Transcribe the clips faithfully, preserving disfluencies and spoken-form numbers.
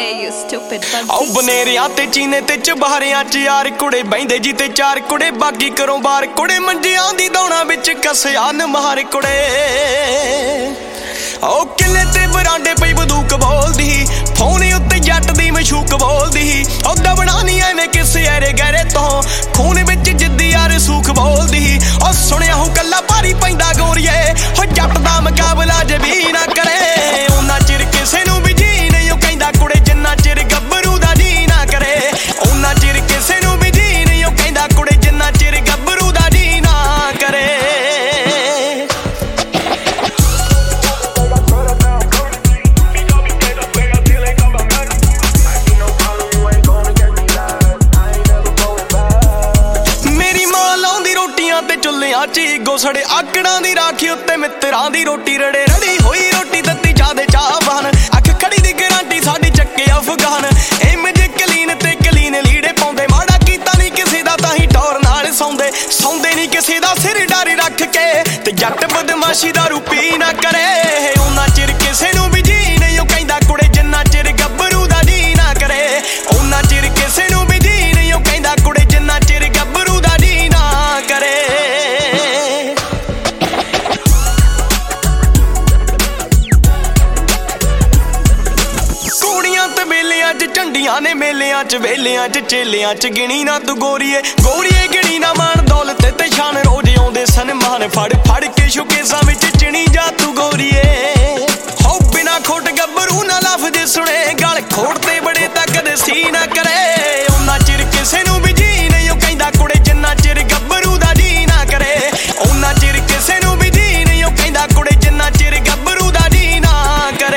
ਆਉ ਬਨੇਰਿਆਂ ਤੇ ਚੀਨੇ ਤੇ ਚਬਾਰਿਆਂ ਚ ਯਾਰ ਕੁੜੇ ਬੈਂਦੇ ਜੀ ਤੇ ਚਾਰ ਕੁੜੇ ਬਾਗੀ ਕਰੋ ਬਾਰ ਕੁੜੇ ਮੰਜਿਆਂ ਦੀ ਦੌਣਾ ਵਿੱਚ ਕਸਿਆ ਨਮਾਰ ਕੁੜੇ ਉਹ ਕਿਲੇ ਤੇ ਬਰਾਂਡੇ ਪਈ ਬੰਦੂਕ ਬੋਲਦੀ ਫੋਨ ਉੱਤੇ ਜੱਟ ਦੀ ਮਸ਼ੂਕ ਬੋਲਦੀ ਉਹ ਦਬਣਾ ਨਹੀਂ ਐਵੇਂ ਕਿਸੇ ਐਰੇ ਗਹਿਰੇ ਤੋਂ ਖੂਨ ਵਿੱਚ ਜਿੱਦੀ ਯਾਰ ਸੂਖ ਬੋਲਦੀ ਉਹ ਸੁਣਿਆ ਹੋ ਕੱਲਾ ਭਾਰੀ ਪੈਂਦਾ ਗੋਰੀਏ ਹੋ ਜੱਟ ਦਾ ਮੁਕਾਬਲਾ ਜੇ ਵੀ ਨਾ ਕਰੇ ਉਹਨਾਂ ਚਿਰ ਕਿਸੇ ਨੂੰ ਵੀ ਜੀ ਨਹੀਂ ਉਹ ਕਹਿੰਦਾ ਕੁੜੇ ਜਿੰਨਾ ਚਿਰ ਗੱਭਰੂ ਦਾ ਜੀ ਨਾ ਕਰੇ ਉਹਨਾਂ ਚਿਰ ਕਿਸੇ ਨੂੰ ਵੀ ਜੀ ਨਹੀਂ ਉਹ ਕਹਿੰਦਾ ਕੁੜੇ ਜਿੰਨਾ ਚਿਰ ਗੱਭਰੂ ਦਾ ਜੀ ਨਾ ਕਰੇ ਚੁੱਲਿਆਂ ਚ ਗੋਸੜੇ ਆਕੜਾਂ ਦੀ ਰਾਖੀ ਉੱਤੇ ਮਿੱਤਰਾਂ ਦੀ ਰੋਟੀ ਰੜੇ ਰੜੀ ਹੋਈ ਰੋਟੀ ਦਿੱਤੀ ਜਾਦੇ ਚਾਹਵਾਨ ਅੱਖ ਖੜੀ ਦੀ ਗਰੰਟੀ ਸਾਡੀ ਚੱਕੇ ਅਫਗਾਨ ਇਮੇਜ ਕਲੀਨ ਤੇ ਕਲੀਨ ਲੀੜੇ ਪਾਉਂਦੇ ਮਾੜਾ ਕੀਤਾ ਨਹੀਂ ਕਿਸੇ ਦਾ ਤਾਂ ਹੀ ਟੌਰ ਨਾਲ ਸੌਂਦੇ ਸੌਂਦੇ ਨਹੀਂ ਕਿਸੇ ਦਾ ਸਿਰ ਡਾਰੀ ਰੱਖ ਕੇ ਤੇ ਜੱਟ ਬਦਮਾਸ਼ੀ ਦਾ ਰੂਪੀ ਨਾ ਕਰੇ ਉਹਨਾਂ ਚਿਰ ਕਿਸੇ ਨੂੰ ਵੀ ਜੀ ਨਹੀਂ ਉਹ ਕਹਿੰਦਾ ਕੁੜੇ ਜਿੰਨਾ ਚਿਰ ਗੱਭਰੂ ਦਾ ਜੀ ਨਾ ਕਰੇ ਉਹਨਾਂ ਚਿਰ ਕਿਸੇ ਨੂੰ ਵੀ ਜੀ ਨਹੀਂ ਉਹ ਕਹਿੰਦਾ ਕੁੜੇ ਜਿੰਨਾ ਚਿਰ ਗੱਭਰੂ ਦਾ ਜੀ ਨਾ ਕਰੇ ਝੰਡੀਆਂ ਨੇ ਮੇਲਿਆਂ ਚ ਵੇਲਿਆਂ ਚ ਚੇਲਿਆਂ ਚ ਗਿਣੀ ਨਾ ਤੂੰ ਗੋਰੀਏ ਗੋਰੀਏ ਗਿਣੀ ਨਾ ਮਾਣ ਦੌਲਤ ਤੇ ਸ਼ਾਨ ਰੋਜ਼ ਆਉਂਦੇ ਸਨਮਾਨ ਫੜ ਫੜ ਕੇ ਸ਼ੁਕੇਸਾਂ ਵਿੱਚ ਚਿਣੀ ਜਾ ਤੂੰ ਗੋਰੀਏ ਹੋ ਬਿਨਾ ਖੋਟ ਗੱਭਰੂ ਨਾ ਲਫ਼ਜ਼ ਸੁਣੇ ਗਲ ਖੋੜ ਤੇ ਬੜੇ ਤਾਂ ਕਦੇ ਸੀ ਨਾ ਕਰੇ ਉਹਨਾਂ ਚਿਰ ਕਿਸੇ ਨੂੰ ਵੀ ਜੀ ਨਹੀਂ ਉਹ ਕਹਿੰਦਾ ਕੁੜੇ ਜਿੰਨਾ ਚਿਰ ਗੱਭਰੂ ਦਾ ਜੀ ਨਾ ਕਰੇ ਉਹਨਾਂ ਚਿਰ ਕਿਸੇ ਨੂੰ ਵੀ ਜੀ ਨਹੀਂ ਉਹ ਕਹਿੰਦਾ ਕੁੜੇ ਜਿੰਨਾ ਚਿਰ ਗੱਭਰੂ ਦਾ ਜੀ ਨਾ ਕਰੇ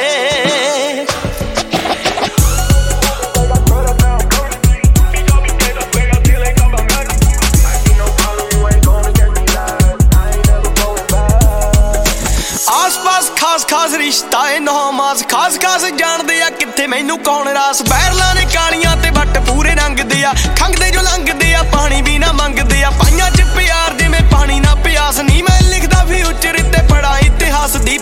ਖਾਸ ਖਾਸ ਰਿਸ਼ਤਾ ਏ ਨੌਮਾਸ ਖਾਸ ਖਾਸ ਜਾਣਦੇ ਆ ਕਿੱਥੇ ਮੈਨੂੰ ਕੌਣ ਰਾਸ ਬੈਰਲਾਂ ਨੇ ਕਾਲੀਆਂ ਤੇ ਵੱਟ ਪੂਰੇ ਰੰਗਦੇ ਆ ਖੰਗਦੇ ਜੋ ਲੰਘਦੇ ਆ ਪਾਣੀ ਵੀ ਨਾ ਮੰਗਦੇ ਆ ਪਾਈਆਂ ਚ ਪਿਆਰ ਜਿਵੇਂ ਪਾਣੀ ਨਾ ਪਿਆਸ ਨਹੀਂ ਮੈਂ ਲਿਖਦਾ ਫਿਊਚਰ ਤੇ ਬੜਾ ਇਤਿਹਾਸ ਦੀ